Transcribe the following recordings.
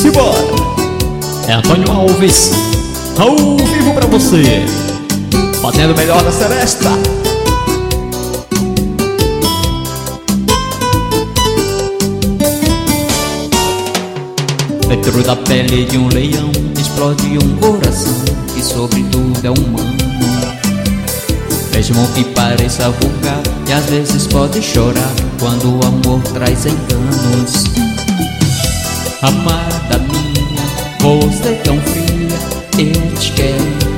Simbora! É Antônio Alves, ao vivo pra você, fazendo o melhor da Seresta. Dentro da pele de um leão explode um coração que sobretudo é humano. Mesmo que pareça vulgar e às vezes pode chorar quando o amor traz enganos. Amada minha, você tão fria, eu te quero.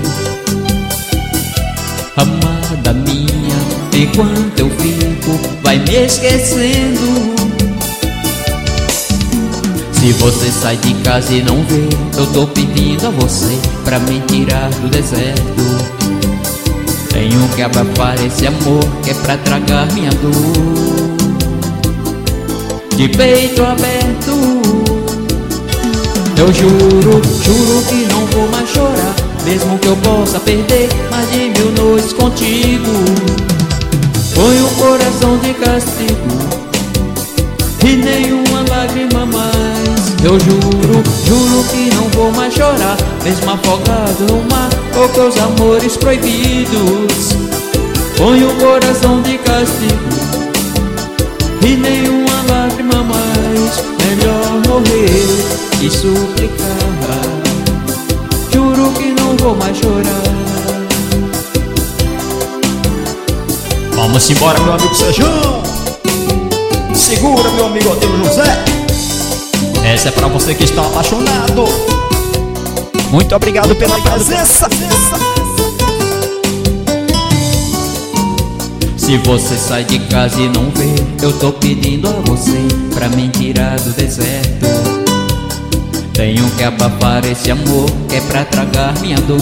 Amada minha, enquanto eu fico, vai me esquecendo. Se você sai de casa e não vê, eu tô pedindo a você pra me tirar do deserto. Tenho que abafar esse amor que é pra tragar minha dor. De peito aberto, eu juro, juro que não vou mais chorar, mesmo que eu possa perder mais de 1000 noites contigo. Põe o coração de castigo e nenhuma lágrima mais. Eu juro, juro que não vou mais chorar, mesmo afogado no mar ou com os amores proibidos. Põe o coração de castigo e nenhuma lágrima mais. Melhor morrer e suplicar. Juro que não vou mais chorar. Vamos embora, meu amigo Sejão. Segura, meu amigo Antônio José. Essa é pra você que está apaixonado. Muito obrigado pela presença. Se você sai de casa e não vê, eu tô pedindo a você pra me tirar do deserto. Tenho que abafar esse amor que é pra tragar minha dor.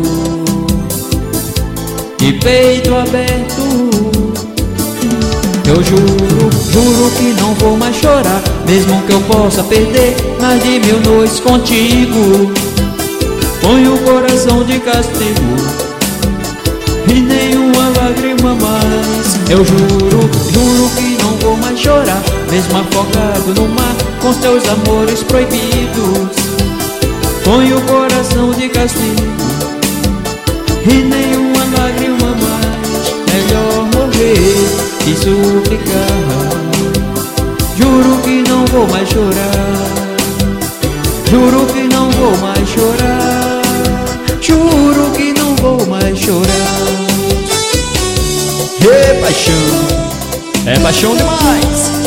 De peito aberto, eu juro, juro que não vou mais chorar, mesmo que eu possa perder mais de 1000 noites contigo. Põe o coração de castigo e nenhuma lágrima mais. Eu juro, juro que não vou mais chorar, mesmo afogado no mar com os teus amores proibidos. Põe o coração de castigo e nenhuma lágrima mais. Melhor morrer e suplicar. Juro que não vou mais chorar. Juro que não vou mais chorar. Juro que não vou mais chorar. É paixão demais.